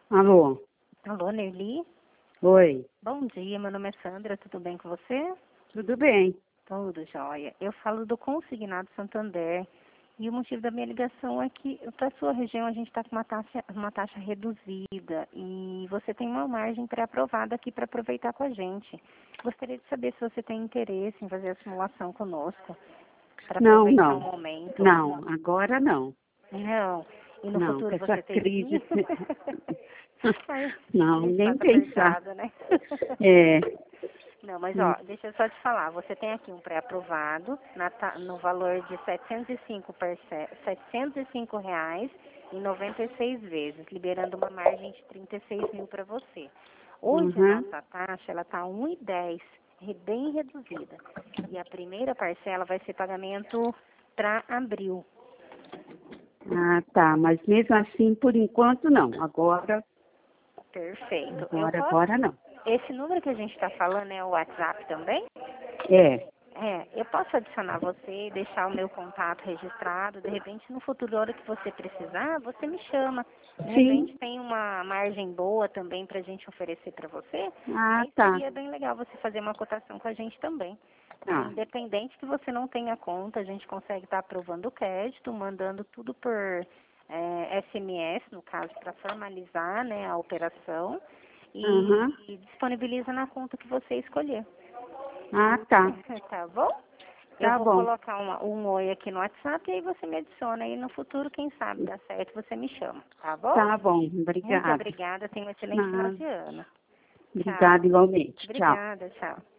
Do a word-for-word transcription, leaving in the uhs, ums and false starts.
Alô? Alô, Nerli? Oi. Bom dia, meu nome é Sandra, tudo bem com você? Tudo bem? Tudo jóia. Eu falo do Consignado Santander e o motivo da minha ligação é que para sua região a gente está com uma taxa, uma taxa reduzida e você tem uma margem pré-aprovada aqui para aproveitar com a gente. Gostaria de saber se você tem interesse em fazer a simulação conosco para Não, aproveitar o não. momento. Não, agora não. Não. E no Não, com futuro essa você teria? crise. Mas Não, a gente nem passa pensar. apertado, né? É. Não, mas Hum. ó, deixa eu só te falar, você tem aqui um pré-aprovado na ta- no valor de setecentos e cinco perce- setecentos e cinco reais em noventa e seis vezes, liberando uma margem de trinta e seis mil para você. Hoje a Uhum. nossa taxa ela tá um e dez, re- bem reduzida. E a primeira parcela vai ser pagamento para abril. Ah, tá. Mas mesmo assim, por enquanto, não. Agora, Perfeito. Eu agora, posso. agora não. Esse número que a gente está falando é o WhatsApp também? É. É, eu posso adicionar você, deixar o meu contato registrado, de repente no futuro, a hora que você precisar, você me chama. De repente Sim. tem uma margem boa também para a gente oferecer para você, Ah, aí tá. seria bem legal você fazer uma cotação com a gente também. Tá? Tá. Independente que você não tenha conta, a gente consegue estar aprovando o crédito, mandando tudo por é, S M S, no caso, para formalizar, né, a operação e, Uhum. e disponibiliza na conta que você escolher. Ah, tá. Tá bom? Eu Tá vou bom. colocar uma, um oi aqui no WhatsApp e aí você me adiciona e no futuro, quem sabe, dá certo, você me chama, tá bom? Tá bom. Muito Obrigada. obrigada, tenha um excelente final Nada. de ano. Tchau. Obrigada igualmente. Tchau. Obrigada, tchau.